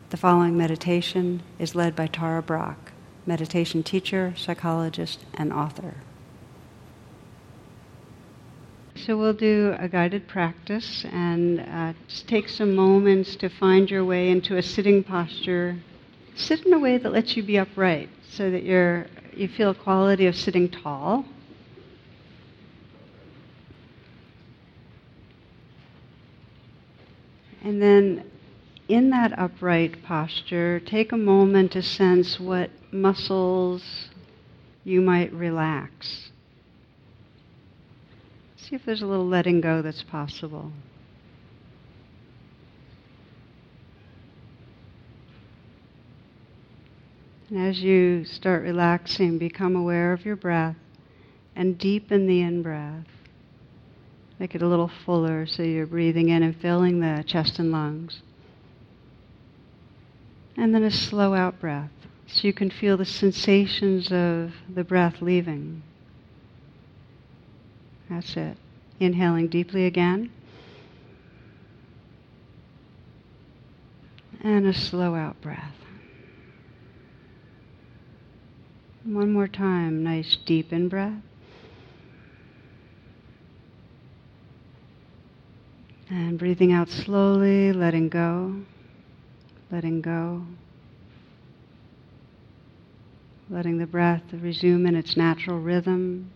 The following meditation is led by Tara Brach, meditation teacher, psychologist, and author. So we'll do a guided practice and just take some moments to find your way into a sitting posture. Sit in a way that lets you be upright so that you feel a quality of sitting tall. And then in that upright posture, take a moment to sense what muscles you might relax. See if there's a little letting go that's possible. And as you start relaxing, become aware of your breath and deepen the in-breath. Make it a little fuller so you're breathing in and filling the chest and lungs. And then a slow out breath, so you can feel the sensations of the breath leaving. That's it. Inhaling deeply again. And a slow out breath. One more time, nice deep in breath. And breathing out slowly, letting go. Letting go, letting the breath resume in its natural rhythm.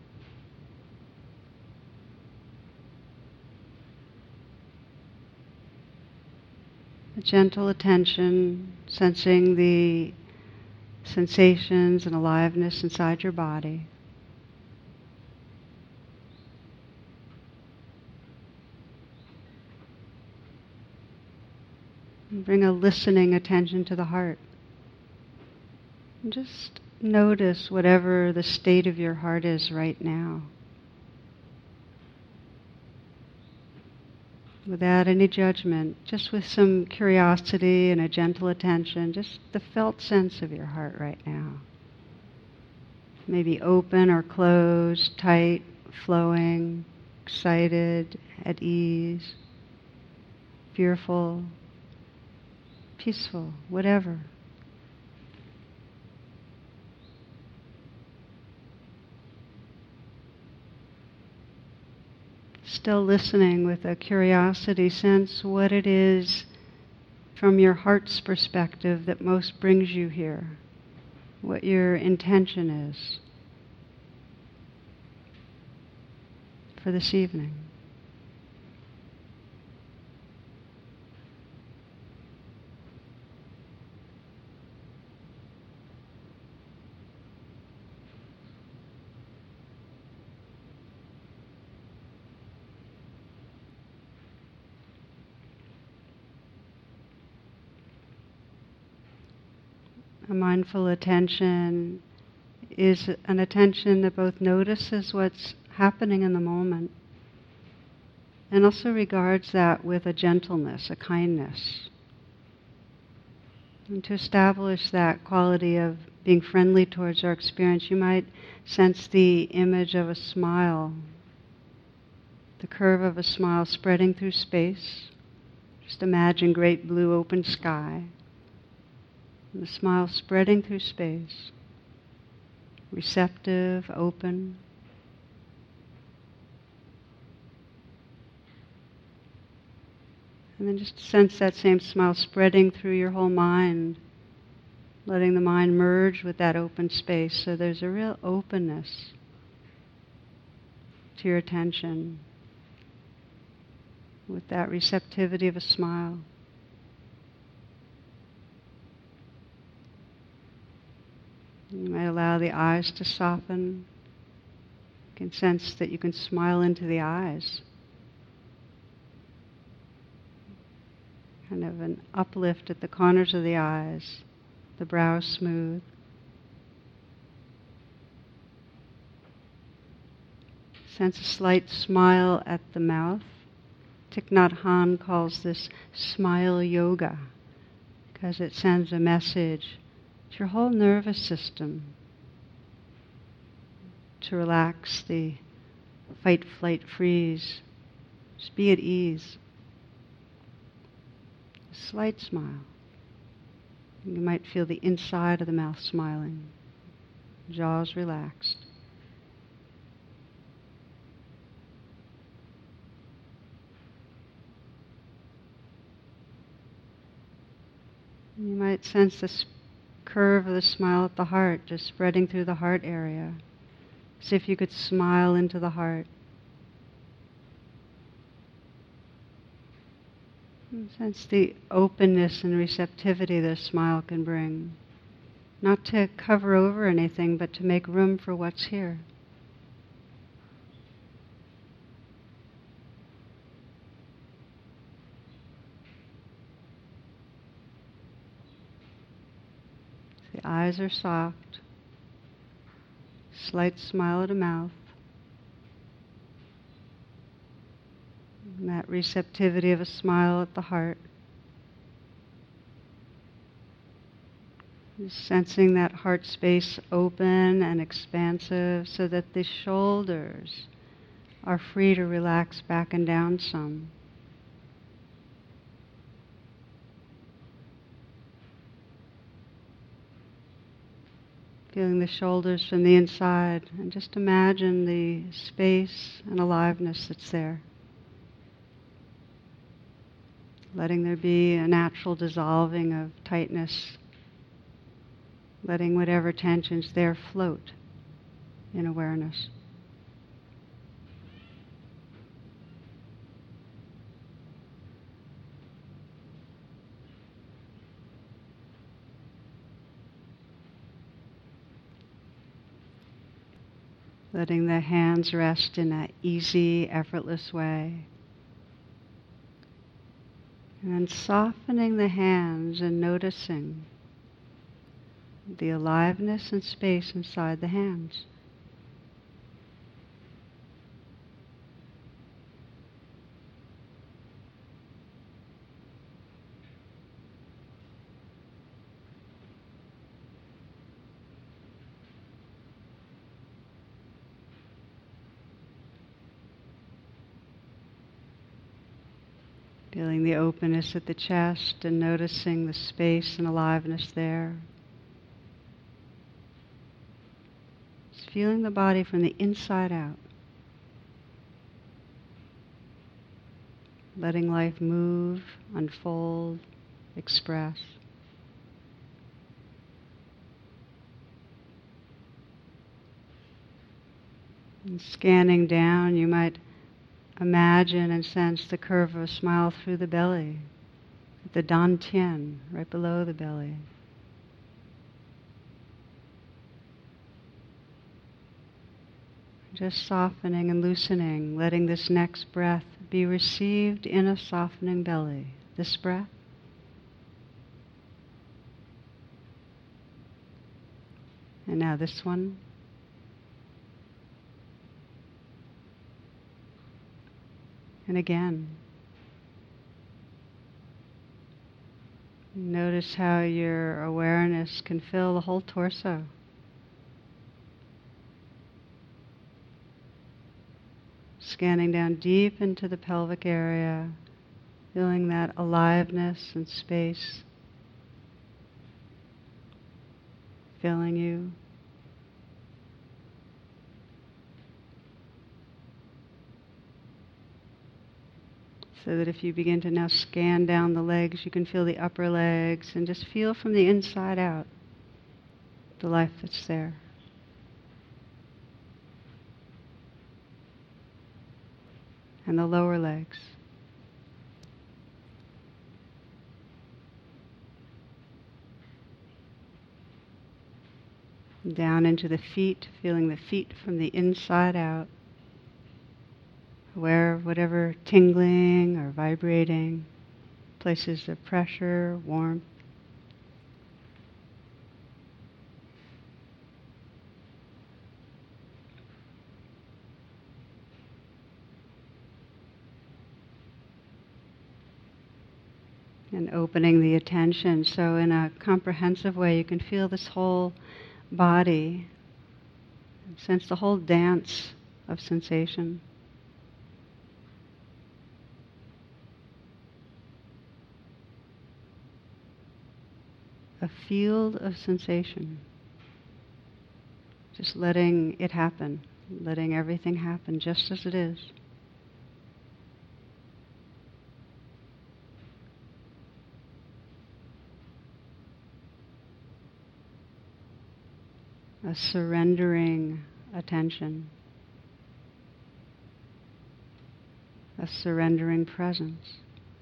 A gentle attention, sensing the sensations and aliveness inside your body. And bring a listening attention to the heart. And just notice whatever the state of your heart is right now. Without any judgment, just with some curiosity and a gentle attention, just the felt sense of your heart right now. Maybe open or closed, tight, flowing, excited, at ease, fearful, peaceful, whatever. Still listening with a curiosity, sense what it is from your heart's perspective that most brings you here, what your intention is for this evening. A mindful attention is an attention that both notices what's happening in the moment and also regards that with a gentleness, a kindness. And to establish that quality of being friendly towards our experience, you might sense the image of a smile, the curve of a smile spreading through space. Just imagine great blue open sky. And the smile spreading through space, receptive, open. And then just sense that same smile spreading through your whole mind, letting the mind merge with that open space. So there's a real openness to your attention with that receptivity of a smile. You might allow the eyes to soften. You can sense that you can smile into the eyes. Kind of an uplift at the corners of the eyes, the brow smooth. Sense a slight smile at the mouth. Thich Nhat Hanh calls this smile yoga because it sends a message to your whole nervous system to relax the fight, flight, freeze. Just be at ease. A slight smile. You might feel the inside of the mouth smiling, jaws relaxed. You might sense the curve of the smile at the heart, just spreading through the heart area, as if you could smile into the heart. And sense the openness and receptivity that a smile can bring, not to cover over anything, but to make room for what's here. The eyes are soft, slight smile at the mouth, and that receptivity of a smile at the heart. Just sensing that heart space open and expansive so that the shoulders are free to relax back and down some. Feeling the shoulders from the inside, and just imagine the space and aliveness that's there. Letting there be a natural dissolving of tightness, letting whatever tension's there float in awareness. Letting the hands rest in an easy, effortless way. And then softening the hands and noticing the aliveness and space inside the hands. Feeling the openness at the chest and noticing the space and aliveness there. Just feeling the body from the inside out. Letting life move, unfold, express. And scanning down, you might imagine and sense the curve of a smile through the belly, the dantian, right below the belly. Just softening and loosening, letting this next breath be received in a softening belly. This breath. And now this one. And again. Notice how your awareness can fill the whole torso. Scanning down deep into the pelvic area, feeling that aliveness and space filling you. So that if you begin to now scan down the legs, you can feel the upper legs and just feel from the inside out the life that's there. And the lower legs. Down into the feet, feeling the feet from the inside out. Aware of whatever tingling or vibrating, places of pressure, warmth. And opening the attention, so in a comprehensive way you can feel this whole body, sense the whole dance of sensation. a field of sensation. Just letting it happen, letting everything happen just as it is. A surrendering attention, a surrendering presence,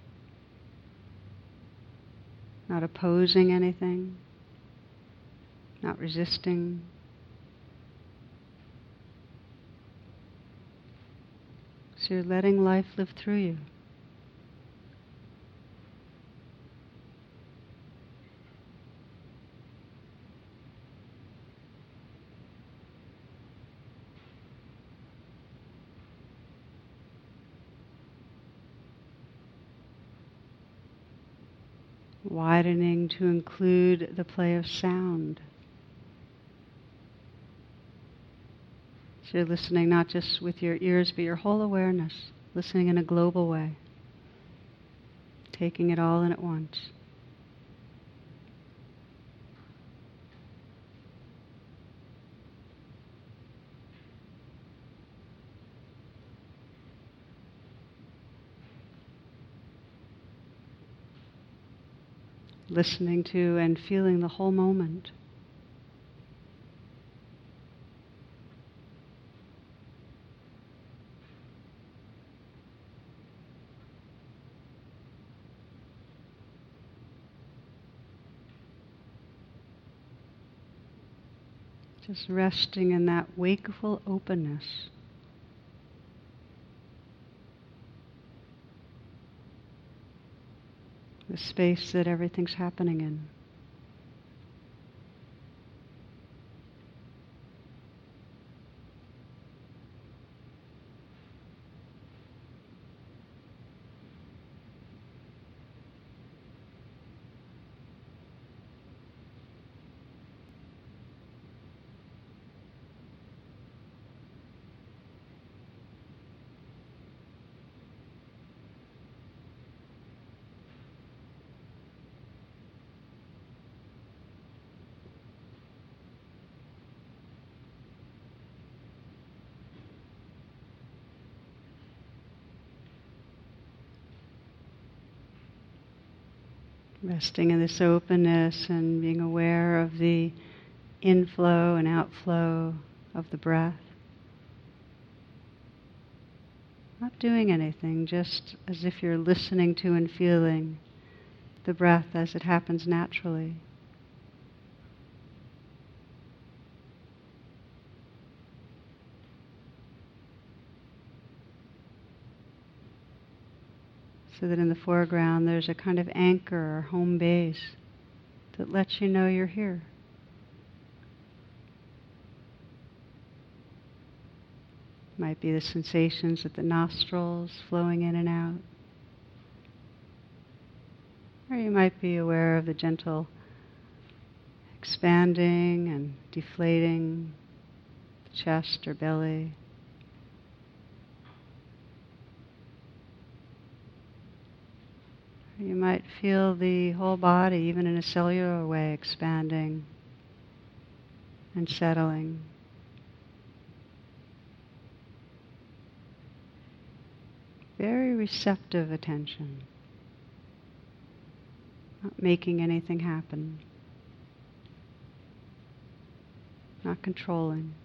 not opposing anything, not resisting. So you're letting life live through you. Widening to include the play of sound. So you're listening not just with your ears, but your whole awareness, listening in a global way, taking it all in at once. Listening to and feeling the whole moment. Just resting in that wakeful openness. The space that everything's happening in. Resting in this openness and being aware of the inflow and outflow of the breath. Not doing anything, just as if you're listening to and feeling the breath as it happens naturally. So that in the foreground there's a kind of anchor or home base that lets you know you're here. Might be the sensations at the nostrils flowing in and out. Or you might be aware of the gentle expanding and deflating the chest or belly. You might feel the whole body, even in a cellular way, expanding and settling. Very receptive attention. Not making anything happen. Not controlling.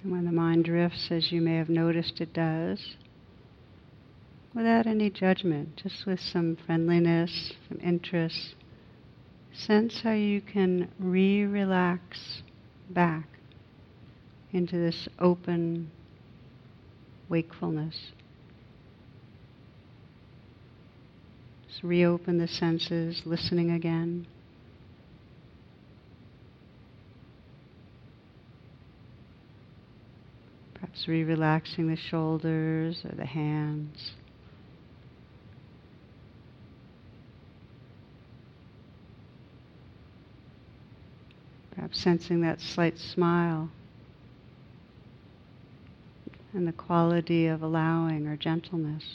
And when the mind drifts, as you may have noticed it does, without any judgment, just with some friendliness, some interest, sense how you can relax back into this open wakefulness. Just reopen the senses, listening again. Perhaps relaxing the shoulders or the hands. Perhaps sensing that slight smile and the quality of allowing or gentleness.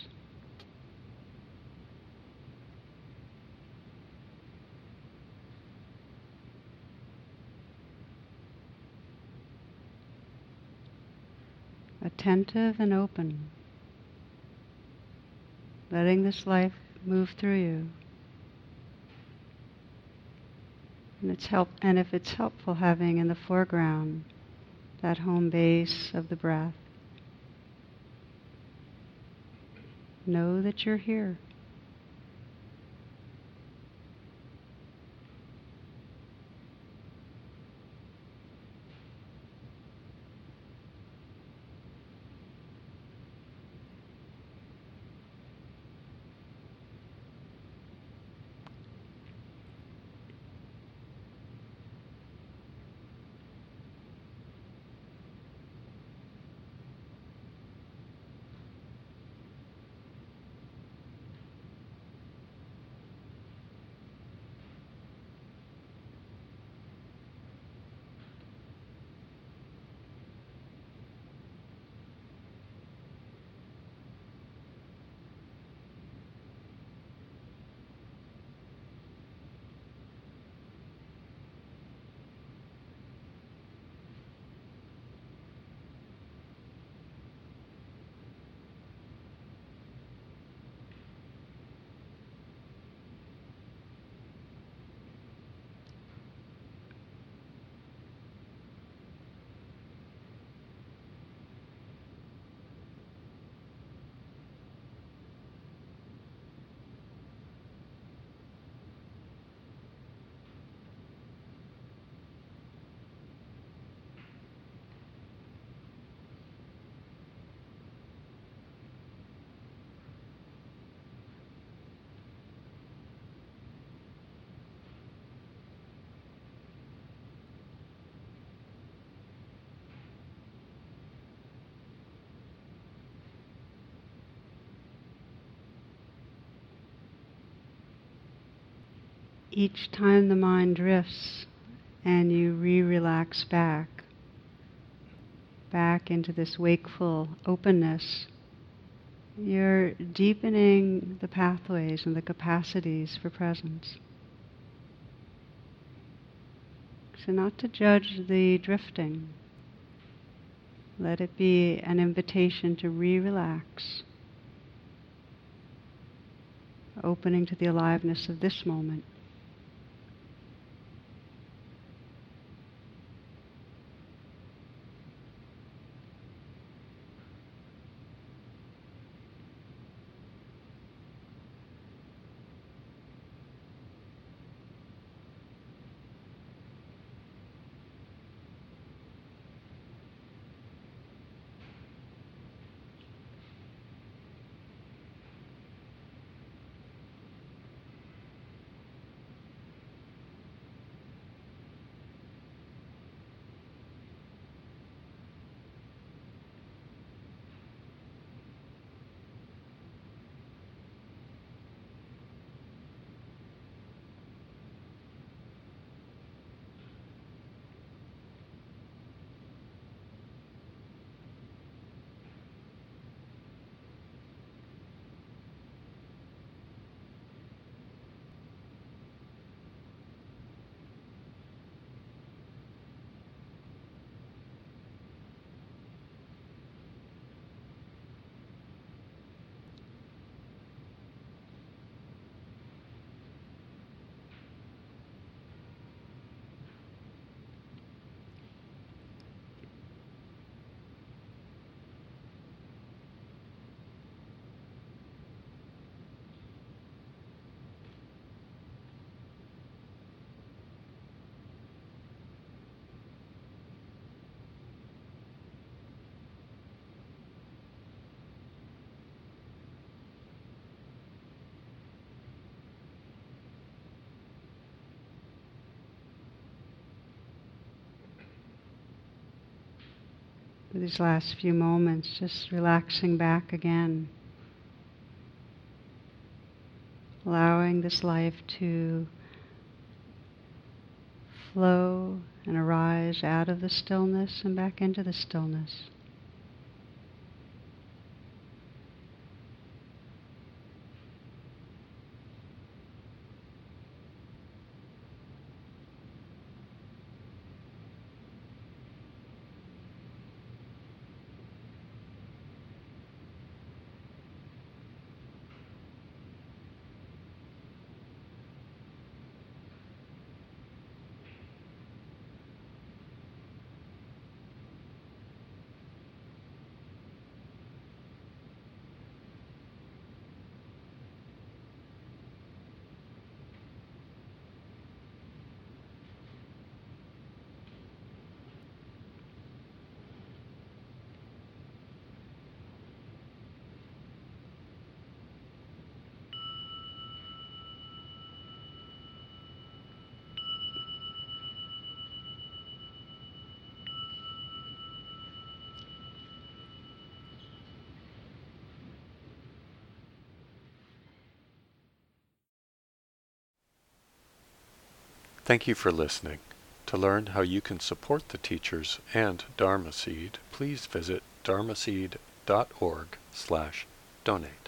Attentive and open, letting this life move through you. And if it's helpful, having in the foreground that home base of the breath. Know that you're here. Each time the mind drifts and you relax back into this wakeful openness, you're deepening the pathways and the capacities for presence. So not to judge the drifting. Let it be an invitation to relax, opening to the aliveness of this moment. for these last few moments, just relaxing back again, allowing this life to flow and arise out of the stillness and back into the stillness. Thank you for listening. To learn how you can support the teachers and Dharma Seed, please visit dharmaseed.org/donate.